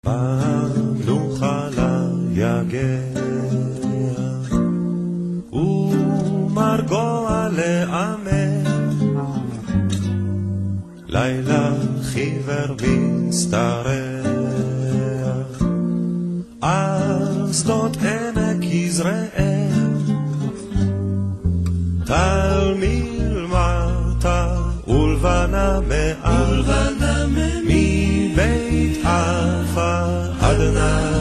נוכל ליגע ומרגוע לאמר, לילה חיוור מצטרח על שדות עמק יזרעאל, טל מלמטה ולבנה מעל, מבית אלפא עד נהר.